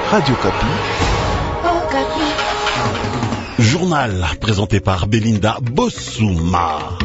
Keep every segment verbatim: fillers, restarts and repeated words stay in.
Radio Kapi. Oh, Kapi. Journal présenté par Belinda Bossouma.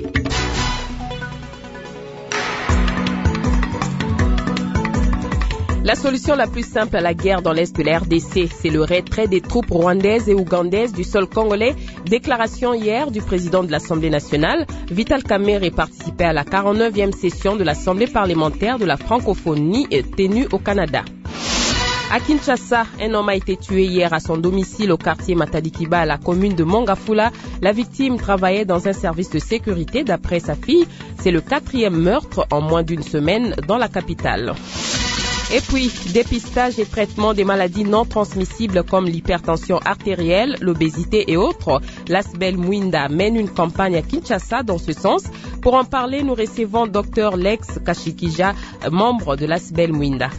La solution la plus simple à la guerre dans l'Est de la R D C, c'est le retrait des troupes rwandaises et ougandaises du sol congolais. Déclaration hier du président de l'Assemblée nationale. Vital Kamerhe participait à la quarante-neuvième session de l'Assemblée parlementaire de la francophonie tenue au Canada. À Kinshasa, un homme a été tué hier à son domicile au quartier Matadikiba à la commune de Mongafula. La victime travaillait dans un service de sécurité d'après sa fille. C'est le quatrième meurtre en moins d'une semaine dans la capitale. Et puis, dépistage et traitement des maladies non transmissibles comme l'hypertension artérielle, l'obésité et autres. L'Asbel Mwinda mène une campagne à Kinshasa dans ce sens. Pour en parler, nous recevons Dr Lex Kashikija, membre de l'Asbel Mwinda.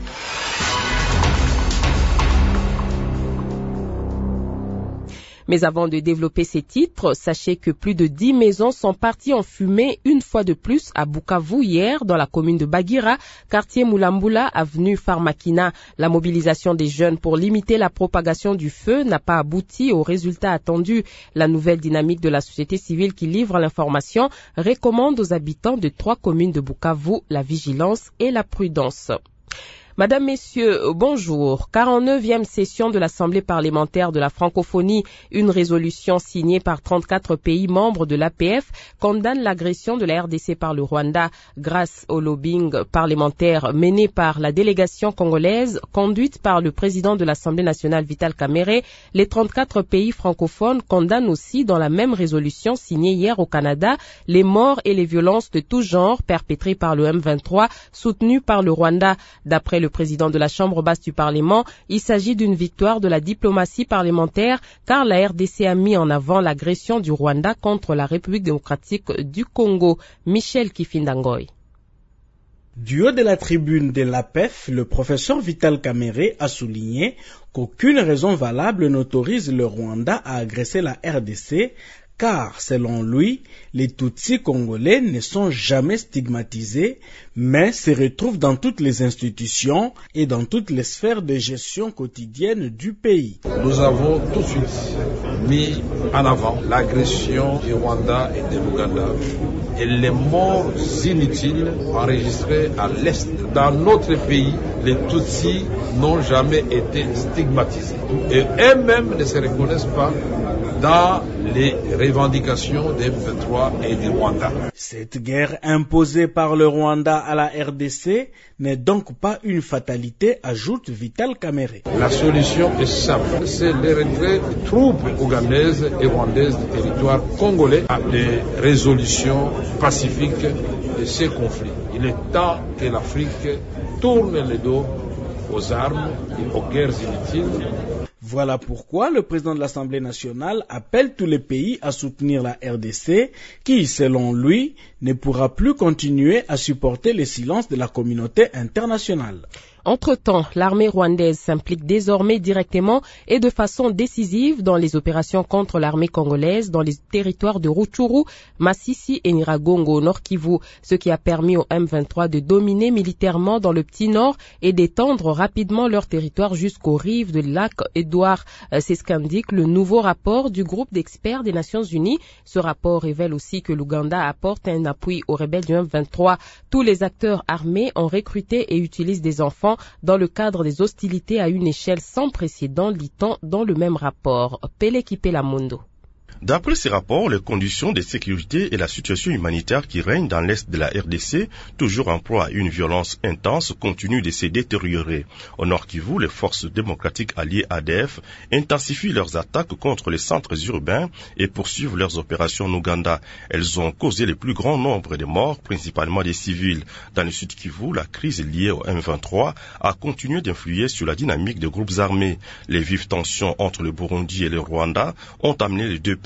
Mais avant de développer ces titres, sachez que plus de dix maisons sont parties en fumée une fois de plus à Bukavu hier dans la commune de Bagira, quartier Moulambula, avenue Pharmakina. La mobilisation des jeunes pour limiter la propagation du feu n'a pas abouti aux résultats attendus. La nouvelle dynamique de la société civile qui livre l'information recommande aux habitants de trois communes de Bukavu la vigilance et la prudence. Madame, Messieurs, bonjour. quarante-neuvième session de l'Assemblée parlementaire de la francophonie. Une résolution signée par trente-quatre pays membres de l'A P F condamne l'agression de la R D C par le Rwanda grâce au lobbying parlementaire mené par la délégation congolaise conduite par le président de l'Assemblée nationale Vital Kamerhe. Les trente-quatre pays francophones condamnent aussi dans la même résolution signée hier au Canada les morts et les violences de tout genre perpétrées par le M vingt-trois soutenu par le Rwanda. D'après le Le président de la Chambre basse du Parlement, il s'agit d'une victoire de la diplomatie parlementaire car la R D C a mis en avant l'agression du Rwanda contre la République démocratique du Congo. Michel Kifindangoy. Du haut de la tribune de l'A P F, le professeur Vital Kamerhe a souligné qu'aucune raison valable n'autorise le Rwanda à agresser la R D C car, selon lui, les Tutsis congolais ne sont jamais stigmatisés, mais se retrouvent dans toutes les institutions et dans toutes les sphères de gestion quotidienne du pays. Nous avons tout de suite mis en avant l'agression du Rwanda et de l'Ouganda et les morts inutiles enregistrées à l'Est. Dans notre pays, les Tutsis n'ont jamais été stigmatisés et eux-mêmes ne se reconnaissent pas dans les revendications des M vingt-trois et du Rwanda. Cette guerre imposée par le Rwanda à la R D C n'est donc pas une fatalité, ajoute Vital Kamerhe. La solution est simple, c'est le retrait des troupes ougandaises et rwandaises du territoire congolais à des résolutions pacifiques de ces conflits. Il est temps que l'Afrique tourne le dos aux armes et aux guerres inutiles. Voilà pourquoi le président de l'Assemblée nationale appelle tous les pays à soutenir la R D C qui, selon lui, ne pourra plus continuer à supporter le silence de la communauté internationale. Entre-temps, l'armée rwandaise s'implique désormais directement et de façon décisive dans les opérations contre l'armée congolaise dans les territoires de Rutshuru, Masisi et Nyiragongo, Nord Kivu, ce qui a permis au M vingt-trois de dominer militairement dans le petit nord et d'étendre rapidement leur territoire jusqu'aux rives du lac Édouard. C'est ce qu'indique le nouveau rapport du groupe d'experts des Nations Unies. Ce rapport révèle aussi que l'Ouganda apporte un appui aux rebelles du M vingt-trois. Tous les acteurs armés ont recruté et utilisent des enfants dans le cadre des hostilités à une échelle sans précédent, lit-on dans le même rapport. Peleki Pelamundo. D'après ces rapports, les conditions de sécurité et la situation humanitaire qui règne dans l'est de la R D C, toujours en proie à une violence intense, continuent de se détériorer. Au Nord Kivu, les forces démocratiques alliées A D F intensifient leurs attaques contre les centres urbains et poursuivent leurs opérations en Ouganda. Elles ont causé le plus grand nombre de morts, principalement des civils. Dans le Sud Kivu, la crise liée au M vingt-trois a continué d'influer sur la dynamique des groupes armés. Les vives tensions entre le Burundi et le Rwanda ont amené les deux pays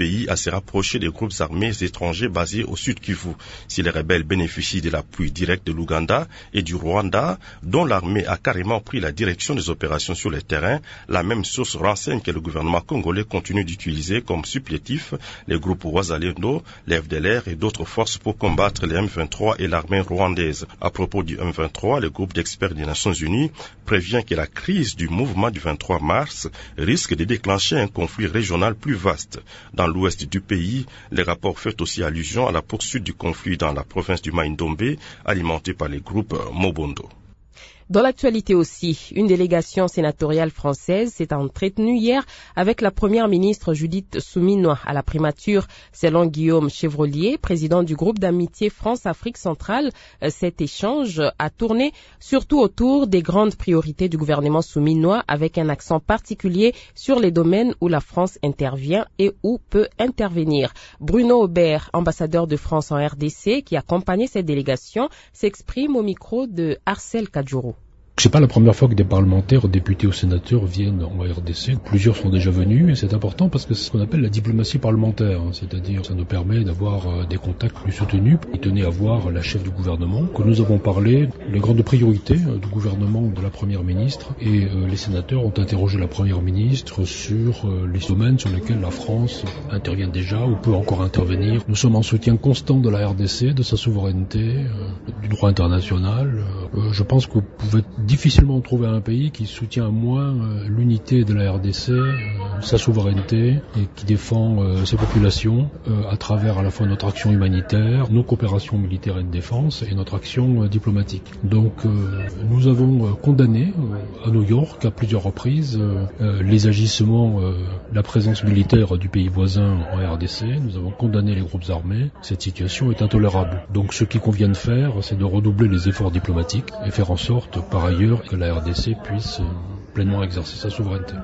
pays à se rapprocher des groupes armés étrangers basés au sud Kivu. Si les rebelles bénéficient de l'appui direct de l'Ouganda et du Rwanda, dont l'armée a carrément pris la direction des opérations sur le terrain, la même source renseigne que le gouvernement congolais continue d'utiliser comme supplétif les groupes Wazalendo, les F D L R et d'autres forces pour combattre les M vingt-trois et l'armée rwandaise. À propos du M vingt-trois, le groupe d'experts des Nations Unies prévient que la crise du mouvement du vingt-trois mars risque de déclencher un conflit régional plus vaste. Dans l'ouest du pays, les rapports font aussi allusion à la poursuite du conflit dans la province du Mai-Ndombe, alimenté par les groupes Mobondo. Dans l'actualité aussi, une délégation sénatoriale française s'est entretenue hier avec la première ministre Judith Suminwa à la primature. Selon Guillaume Chevrolier, président du groupe d'amitié France-Afrique centrale, cet échange a tourné surtout autour des grandes priorités du gouvernement Suminwa, avec un accent particulier sur les domaines où la France intervient et où peut intervenir. Bruno Aubert, ambassadeur de France en R D C, qui accompagnait cette délégation, s'exprime au micro de Arcel Kadjourou. C'est pas la première fois que des parlementaires, députés ou sénateurs viennent en R D C. Plusieurs sont déjà venus et c'est important parce que c'est ce qu'on appelle la diplomatie parlementaire. C'est-à-dire, ça nous permet d'avoir des contacts plus soutenus. Il tenait à voir la chef du gouvernement, que nous avons parlé des grandes priorités du gouvernement de la première ministre, et euh, les sénateurs ont interrogé la première ministre sur euh, les domaines sur lesquels la France intervient déjà ou peut encore intervenir. Nous sommes en soutien constant de la R D C, de sa souveraineté, euh, du droit international. Euh, je pense que vous pouvez difficilement trouver un pays qui soutient moins euh, l'unité de la R D C, euh, sa souveraineté, et qui défend euh, ses populations euh, à travers à la fois notre action humanitaire, nos coopérations militaires et de défense et notre action euh, diplomatique. Donc euh, nous avons euh, condamné euh, à New York à plusieurs reprises euh, euh, les agissements, euh, la présence militaire du pays voisin en R D C. Nous avons condamné les groupes armés. Cette situation est intolérable. Donc ce qu'il convient de faire, c'est de redoubler les efforts diplomatiques et faire en sorte, par ailleurs, que la R D C puisse pleinement exercer sa souveraineté.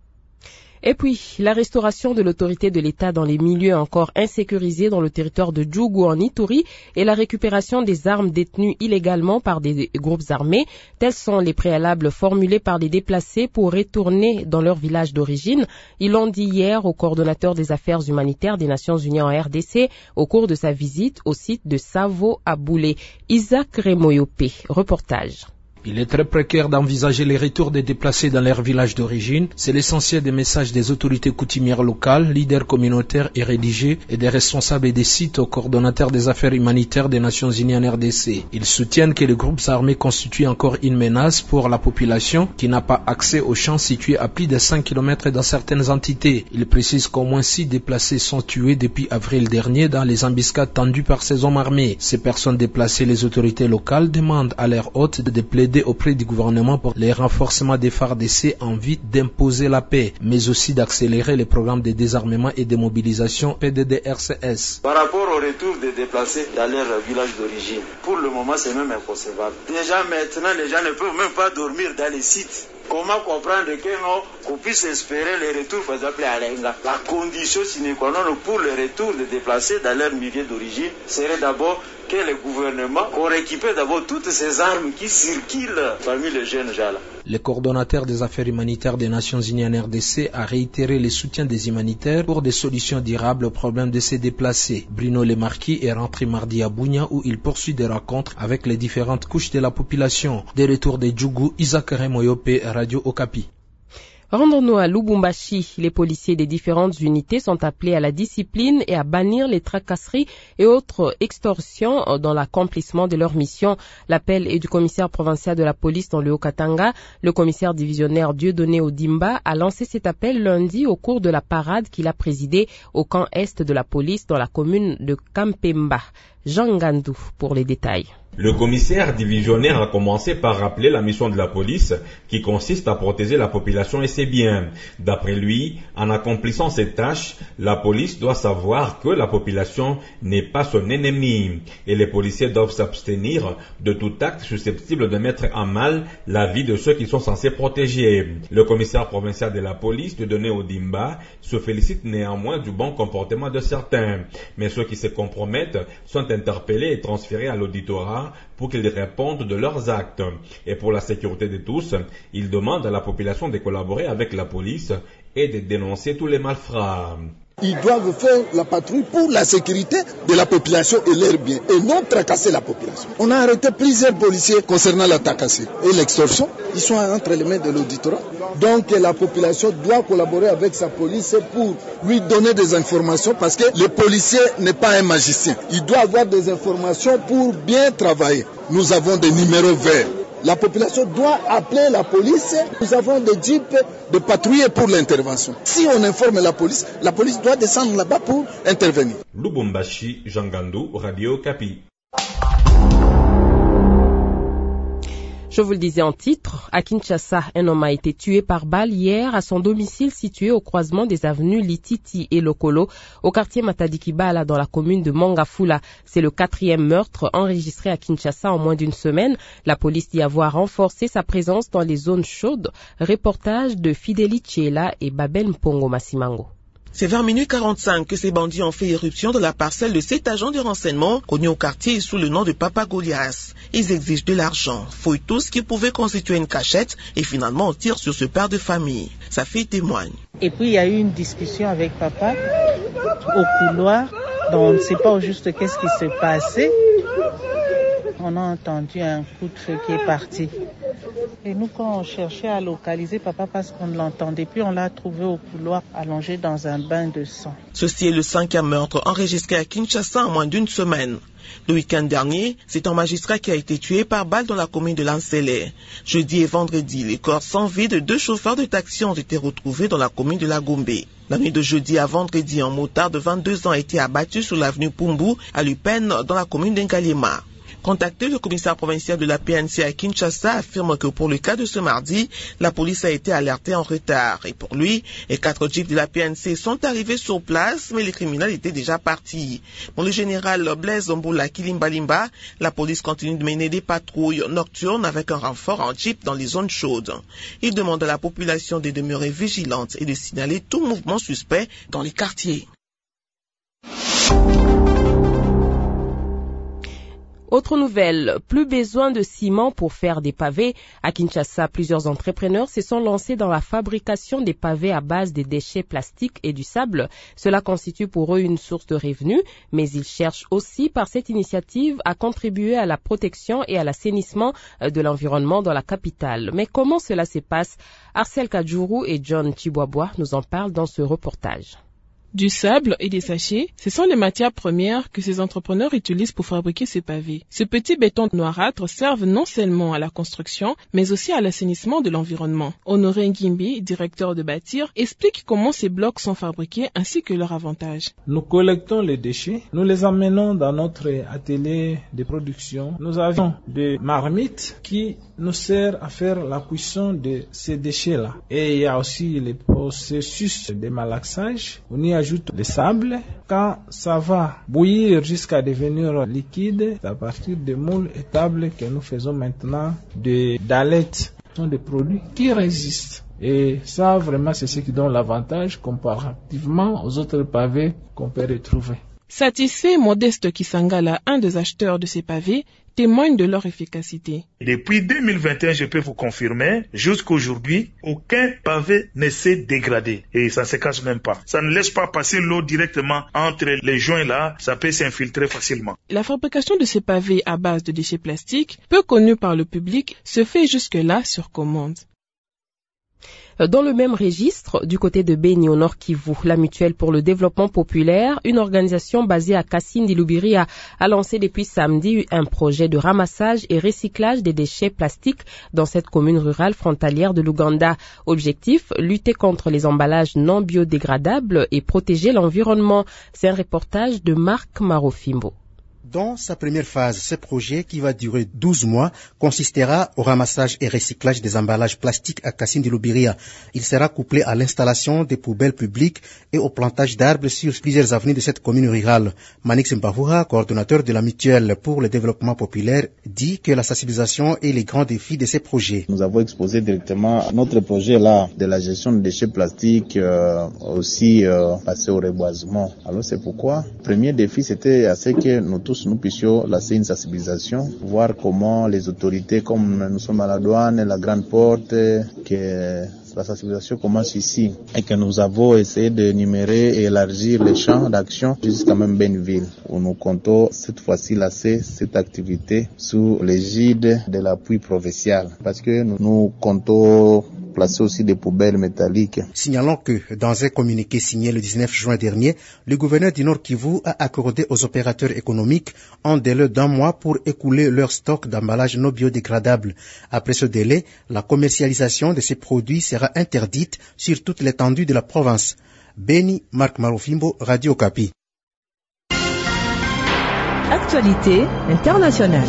Et puis, la restauration de l'autorité de l'État dans les milieux encore insécurisés dans le territoire de Djougou en Ituri et la récupération des armes détenues illégalement par des groupes armés, tels sont les préalables formulés par les déplacés pour retourner dans leur village d'origine. Ils l'ont dit hier au coordonnateur des affaires humanitaires des Nations Unies en R D C au cours de sa visite au site de Savo à Boulé. Isaac Remoyopé, reportage. Il est très précaire d'envisager les retours des déplacés dans leur village d'origine. C'est l'essentiel des messages des autorités coutumières locales, leaders communautaires et rédigés, et des responsables des sites au coordonnateur des affaires humanitaires des Nations Unies en R D C. Ils soutiennent que les groupes armés constituent encore une menace pour la population qui n'a pas accès aux champs situés à plus de cinq kilomètres dans certaines entités. Ils précisent qu'au moins six déplacés sont tués depuis avril dernier dans les embuscades tendues par ces hommes armés. Ces personnes déplacées, les autorités locales demandent à leur hôte de plaider auprès du gouvernement pour les renforcements des F A R D C en vue d'imposer la paix, mais aussi d'accélérer les programmes de désarmement et de mobilisation P D D R C S. Par rapport au retour des déplacés dans leur village d'origine, pour le moment c'est même inconcevable. Déjà maintenant les gens ne peuvent même pas dormir dans les sites. Comment comprendre que non, qu'on puisse espérer le retour, par exemple, à Lenga. La condition sine qua non pour le retour des déplacés dans leur milieu d'origine serait d'abord que le gouvernement qu'on récupère d'abord toutes ces armes qui circulent parmi les jeunes gens là. Le coordonnateur des affaires humanitaires des Nations Unies en R D C a réitéré le soutien des humanitaires pour des solutions durables aux problèmes de ces déplacés. Bruno Lemarquis est rentré mardi à Bunia où il poursuit des rencontres avec les différentes couches de la population. Des retours de Djougou, Isaac Remoyope, Radio Okapi. Rendons-nous à Lubumbashi. Les policiers des différentes unités sont appelés à la discipline et à bannir les tracasseries et autres extorsions dans l'accomplissement de leur mission. L'appel est du commissaire provincial de la police dans le Haut-Katanga. Le commissaire divisionnaire Dieudonné Odimba a lancé cet appel lundi au cours de la parade qu'il a présidée au camp est de la police dans la commune de Kampemba. Jean Gandou pour les détails. Le commissaire divisionnaire a commencé par rappeler la mission de la police qui consiste à protéger la population et ses biens. D'après lui, en accomplissant cette tâche, la police doit savoir que la population n'est pas son ennemi et les policiers doivent s'abstenir de tout acte susceptible de mettre en mal la vie de ceux qui sont censés protéger. Le commissaire provincial de la police, Dieudonné Odimba, se félicite néanmoins du bon comportement de certains, mais ceux qui se compromettent sont interpellés et transférés à l'auditorat pour qu'ils répondent de leurs actes. Et pour la sécurité de tous, il demande à la population de collaborer avec la police et de dénoncer tous les malfrats. Ils doivent faire la patrouille pour la sécurité de la population et leurs biens, et non tracasser la population. On a arrêté plusieurs policiers concernant la tracasserie et l'extorsion. Ils sont entre les mains de l'auditorat. Donc la population doit collaborer avec sa police pour lui donner des informations, parce que le policier n'est pas un magicien. Il doit avoir des informations pour bien travailler. Nous avons des numéros verts. La population doit appeler la police. Nous avons des jeeps de patrouille pour l'intervention. Si on informe la police, la police doit descendre là-bas pour intervenir. Lubumbashi, Jean Gandou, Radio Kapi. Je vous le disais en titre, à Kinshasa, un homme a été tué par balle hier à son domicile situé au croisement des avenues Lititi et Lokolo, au quartier Matadi-Kibala dans la commune de Mangafula. C'est le quatrième meurtre enregistré à Kinshasa en moins d'une semaine. La police dit avoir renforcé sa présence dans les zones chaudes. Reportage de Fideli Chiela et Babel Mpongo Masimango. C'est vers minuit quarante-cinq que ces bandits ont fait irruption dans la parcelle de sept agents de renseignement connus au quartier sous le nom de Papa Goliath. Ils exigent de l'argent, fouillent tout ce qui pouvait constituer une cachette et finalement on tire sur ce père de famille. Sa fille témoigne. Et puis il y a eu une discussion avec Papa au couloir, donc on ne sait pas au juste qu'est-ce qui s'est passé. On a entendu un coup de feu qui est parti. Et nous, quand on cherchait à localiser Papa parce qu'on ne l'entendait plus, on l'a trouvé au couloir, allongé dans un bain de sang. Ceci est le cinquième meurtre enregistré à Kinshasa en moins d'une semaine. Le week-end dernier, c'est un magistrat qui a été tué par balle dans la commune de Lansele. Jeudi et vendredi, les corps sans vie de deux chauffeurs de taxi ont été retrouvés dans la commune de la Gombe. La nuit de jeudi à vendredi, un motard de vingt-deux ans a été abattu sur l'avenue Pumbu à Lupin dans la commune d'Ngalema. Contacté, le commissaire provincial de la P N C à Kinshasa affirme que pour le cas de ce mardi, la police a été alertée en retard. Et pour lui, les quatre jeeps de la P N C sont arrivés sur place, mais les criminels étaient déjà partis. Pour le général Blaise Mboula Kilimbalimba, la police continue de mener des patrouilles nocturnes avec un renfort en jeep dans les zones chaudes. Il demande à la population de demeurer vigilante et de signaler tout mouvement suspect dans les quartiers. Autre nouvelle, plus besoin de ciment pour faire des pavés. À Kinshasa, plusieurs entrepreneurs se sont lancés dans la fabrication des pavés à base des déchets plastiques et du sable. Cela constitue pour eux une source de revenus, mais ils cherchent aussi par cette initiative à contribuer à la protection et à l'assainissement de l'environnement dans la capitale. Mais comment cela se passe? Arcel Kadjourou et John Chibwabwa nous en parlent dans ce reportage. Du sable et des sachets, ce sont les matières premières que ces entrepreneurs utilisent pour fabriquer ces pavés. Ce petit béton noirâtre servent non seulement à la construction, mais aussi à l'assainissement de l'environnement. Honoré Ngimbi, directeur de Bâtir, explique comment ces blocs sont fabriqués ainsi que leurs avantages. Nous collectons les déchets, nous les emmenons dans notre atelier de production. Nous avons des marmites qui nous servent à faire la cuisson de ces déchets-là. Et il y a aussi le processus de malaxage. On y ajoute le sable. Quand ça va bouillir jusqu'à devenir liquide, c'est à partir des moules et tables que nous faisons maintenant des dalettes. Ce sont des produits qui résistent. Et ça, vraiment, c'est ce qui donne l'avantage comparativement aux autres pavés qu'on peut retrouver. Satisfait, Modeste Kisangala, un des acheteurs de ces pavés, témoigne de leur efficacité. Depuis deux mille vingt et un, je peux vous confirmer, jusqu'aujourd'hui, aucun pavé ne s'est dégradé. Et ça ne se cache même pas. Ça ne laisse pas passer l'eau directement entre les joints là, ça peut s'infiltrer facilement. La fabrication de ces pavés à base de déchets plastiques, peu connus par le public, se fait jusque-là sur commande. Dans le même registre, du côté de Beni au Nord Kivu, la Mutuelle pour le développement populaire, une organisation basée à Kasindi Lubiria, a lancé depuis samedi un projet de ramassage et recyclage des déchets plastiques dans cette commune rurale frontalière de l'Ouganda. Objectif, lutter contre les emballages non biodégradables et protéger l'environnement. C'est un reportage de Marc Marofimbo. Dans sa première phase, ce projet, qui va durer douze mois, consistera au ramassage et recyclage des emballages plastiques à Kasindi Lubiria. Il sera couplé à l'installation des poubelles publiques et au plantage d'arbres sur plusieurs avenues de cette commune rurale. Manix Mbahura, coordonnateur de la Mutuelle pour le développement populaire, dit que la sensibilisation est les grands défis de ces projets. Nous avons exposé directement notre projet là de la gestion des déchets plastiques, euh, aussi euh, passé au reboisement. Alors c'est pourquoi le premier défi c'était à ce que nous tous tous, nous puissions lancer une sensibilisation, voir comment les autorités, comme nous sommes à la douane, la grande porte, que la sensibilisation commence ici et que nous avons essayé de numérer et élargir les champs d'action jusqu'à même Benville, où nous comptons cette fois-ci lancer cette activité sous l'égide de l'appui provincial, parce que nous, nous comptons placer aussi des poubelles métalliques. Signalons que dans un communiqué signé le dix-neuf juin dernier, le gouverneur du Nord Kivu a accordé aux opérateurs économiques un délai d'un mois pour écouler leur stock d'emballages non biodégradables. Après ce délai, la commercialisation de ces produits sera interdite sur toute l'étendue de la province. Beni, Marc Marofimbo, Radio Okapi. Actualité internationale.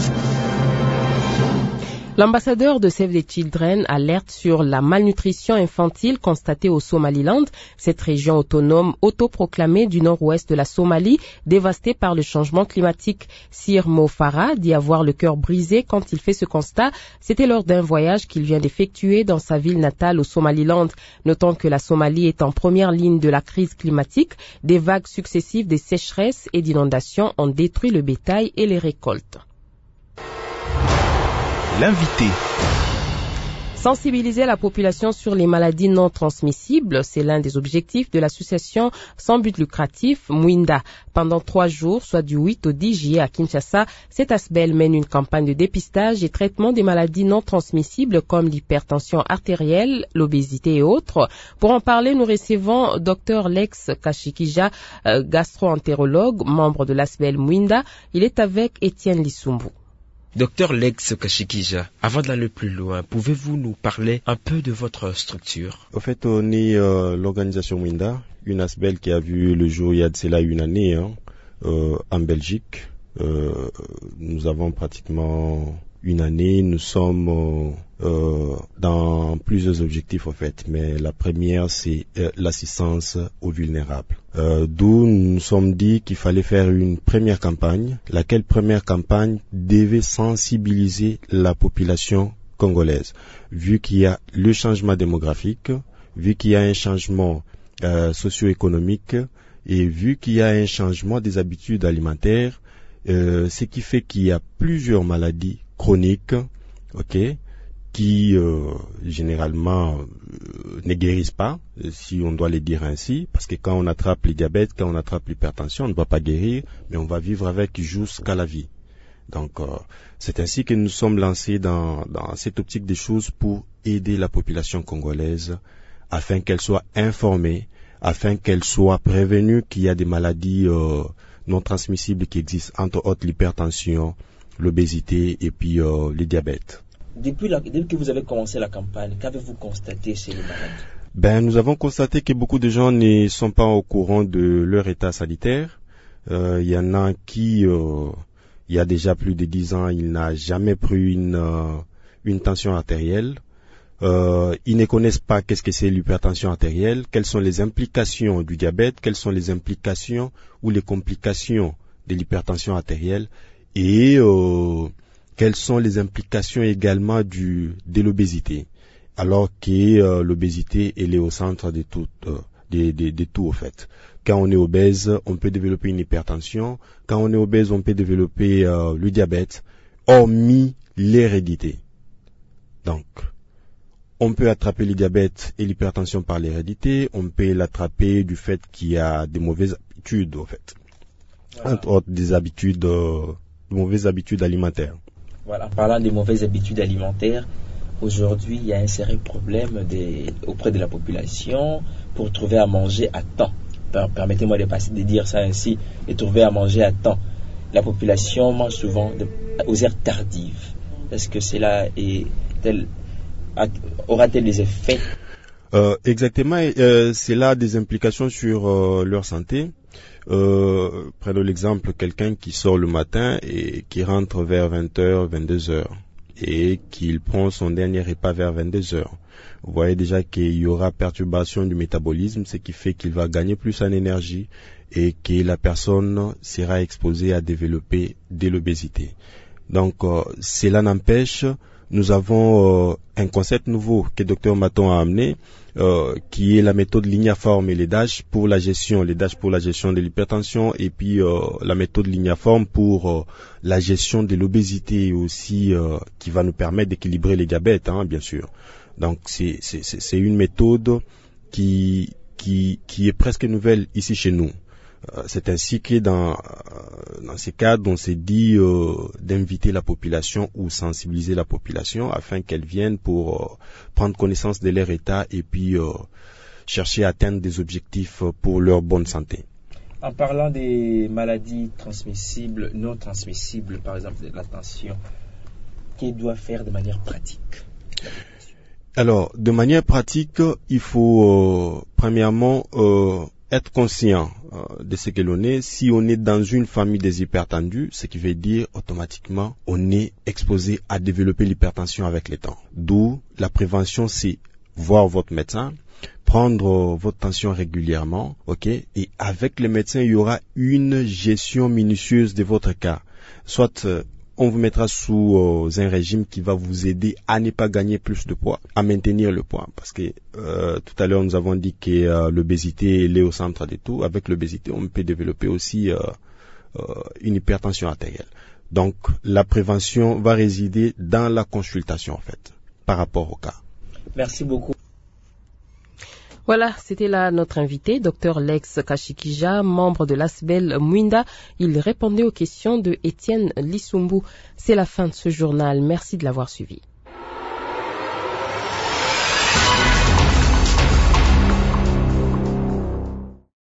L'ambassadeur de Save the Children alerte sur la malnutrition infantile constatée au Somaliland, cette région autonome autoproclamée du nord-ouest de la Somalie, dévastée par le changement climatique. Sir Mo Farah dit avoir le cœur brisé quand il fait ce constat. C'était lors d'un voyage qu'il vient d'effectuer dans sa ville natale au Somaliland. Notons que la Somalie est en première ligne de la crise climatique. Des vagues successives de sécheresses et d'inondations ont détruit le bétail et les récoltes. L'invité. Sensibiliser la population sur les maladies non transmissibles, c'est l'un des objectifs de l'association sans but lucratif Mwinda. Pendant trois jours, soit du huit au dix juillet à Kinshasa, cet ASBEL mène une campagne de dépistage et traitement des maladies non transmissibles comme l'hypertension artérielle, l'obésité et autres. Pour en parler, nous recevons Dr Lex Kashikija, euh, gastro-entérologue, membre de l'ASBEL Mwinda. Il est avec Étienne Lissumbu. Docteur Lex Kashikija, avant d'aller plus loin, pouvez-vous nous parler un peu de votre structure? Au fait, on est euh, l'organisation Mwinda, une ASBEL qui a vu le jour il y a de cela une année hein, euh, en Belgique. Euh, nous avons pratiquement une année, nous sommes euh, dans plusieurs objectifs en fait, mais la première c'est euh, l'assistance aux vulnérables. Euh, d'où nous nous sommes dit qu'il fallait faire une première campagne, laquelle première campagne devait sensibiliser la population congolaise, vu qu'il y a le changement démographique, vu qu'il y a un changement euh, socio-économique et vu qu'il y a un changement des habitudes alimentaires, euh, ce qui fait qu'il y a plusieurs maladies chroniques, ok, qui euh, généralement euh, ne guérissent pas, si on doit les dire ainsi, parce que quand on attrape le diabète, quand on attrape l'hypertension, on ne va pas guérir, mais on va vivre avec jusqu'à la vie. Donc, euh, c'est ainsi que nous sommes lancés dans, dans cette optique des choses pour aider la population congolaise, afin qu'elle soit informée, afin qu'elle soit prévenue qu'il y a des maladies euh, non transmissibles qui existent, entre autres l'hypertension, l'obésité et puis euh, le diabète. Depuis, la, depuis que vous avez commencé la campagne, qu'avez-vous constaté chez les malades? Ben, nous avons constaté que beaucoup de gens ne sont pas au courant de leur état sanitaire. Il euh, y en a qui, euh, il y a déjà plus de dix ans, il n'a jamais pris une, euh, une tension artérielle. Euh, ils ne connaissent pas qu'est-ce que c'est l'hypertension artérielle, quelles sont les implications du diabète, quelles sont les implications ou les complications de l'hypertension artérielle. Et euh, quelles sont les implications également du, de l'obésité, alors que euh, l'obésité elle est au centre de tout, euh, de, de, de tout au fait. Quand on est obèse, on peut développer une hypertension. Quand on est obèse, on peut développer euh, le diabète, hormis l'hérédité. Donc, on peut attraper le diabète et l'hypertension par l'hérédité. On peut l'attraper du fait qu'il y a des mauvaises habitudes, au fait, voilà. Entre autres des habitudes euh, de mauvaises habitudes alimentaires. Voilà, en parlant des mauvaises habitudes alimentaires, aujourd'hui, il y a un sérieux problème des, auprès de la population pour trouver à manger à temps. Permettez-moi de, passer, de dire ça ainsi, de trouver à manger à temps. La population mange souvent de, aux heures tardives. Est-ce que cela est tel, aura-t-il des effets? euh, Exactement, euh, cela a des implications sur euh, leur santé. Euh, prenons l'exemple, quelqu'un qui sort le matin et qui rentre vers vingt heures, vingt-deux heures et qu'il prend son dernier repas vers vingt-deux heures. Vous voyez déjà qu'il y aura perturbation du métabolisme, ce qui fait qu'il va gagner plus en énergie et que la personne sera exposée à développer de l'obésité. Donc, euh, cela n'empêche nous avons euh, un concept nouveau que Dr Maton a amené, euh, qui est la méthode lignaforme et les D A S H pour la gestion, les D A S H pour la gestion de l'hypertension et puis euh, la méthode lignaforme pour euh, la gestion de l'obésité aussi, euh, qui va nous permettre d'équilibrer les diabètes, hein, bien sûr. Donc c'est, c'est, c'est une méthode qui, qui, qui est presque nouvelle ici chez nous. C'est ainsi que dans, dans ces cadres, on s'est dit euh, d'inviter la population ou sensibiliser la population afin qu'elle vienne pour euh, prendre connaissance de leur état et puis euh, chercher à atteindre des objectifs pour leur bonne santé. En parlant des maladies transmissibles, non transmissibles, par exemple de la tension, qu'elle doit faire de manière pratique? Alors, de manière pratique, il faut euh, premièrement euh, être conscient euh, de ce que l'on est. Si on est dans une famille des hypertendus, ce qui veut dire automatiquement on est exposé à développer l'hypertension avec le temps. D'où la prévention, c'est voir votre médecin, prendre euh, votre tension régulièrement, ok, et avec le médecin il y aura une gestion minutieuse de votre cas. Soit euh, on vous mettra sous euh, un régime qui va vous aider à ne pas gagner plus de poids, à maintenir le poids. Parce que euh, tout à l'heure, nous avons dit que euh, l'obésité elle est au centre de tout. Avec l'obésité, on peut développer aussi euh, euh, une hypertension artérielle. Donc, la prévention va résider dans la consultation, en fait, par rapport au cas. Merci beaucoup. Voilà, c'était là notre invité, Dr Lex Kashikija, membre de l'Asbel Mwinda. Il répondait aux questions de Étienne Lissumbu. C'est la fin de ce journal. Merci de l'avoir suivi.